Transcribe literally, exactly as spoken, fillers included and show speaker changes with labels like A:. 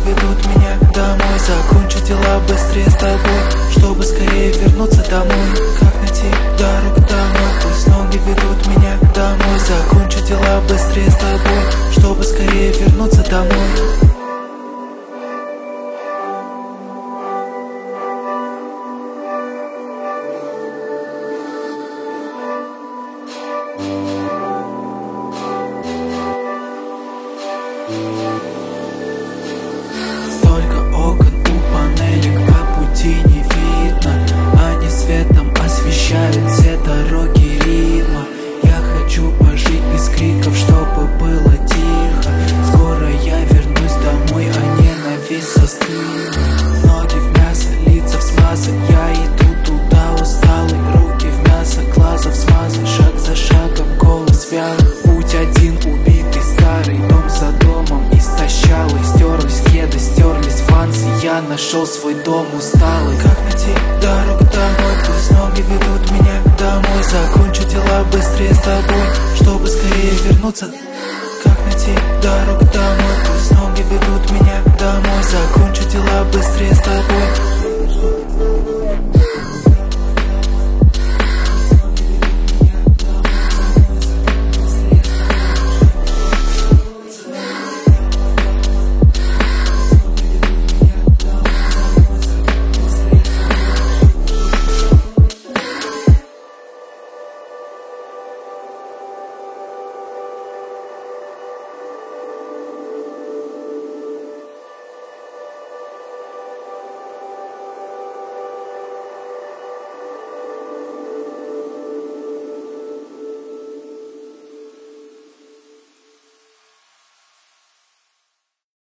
A: ведут меня домой. Закончу дела быстрее с тобой, чтобы скорее вернуться домой. Как найти дорогу домой? Пусть ноги ведут меня домой. Закончу дела быстрее с тобой, чтобы скорее вернуться домой. Столько окон у панелек, а пути не видно. Они светом освещают все дороги ритма. Я хочу пожить без криков, чтобы было тихо. Скоро я вернусь домой, а ненависть застыла. Ноги в мясо, лица в смазы. Я иду туда усталый, руки в мясо, глаза в смазы. Шаг за шагом, голос вялый. Путь один убитый, старый, дом за домом истощалый. Стерлись кеды, стерлись вансы. Я нашел свой дом усталый. Как найти дорогу домой? Пусть ноги ведут меня домой. Закончу дела быстрее с тобой, чтобы скорее вернуться. Как найти дорогу домой? Пусть ноги ведут меня домой. Закончу дела быстрее с тобой,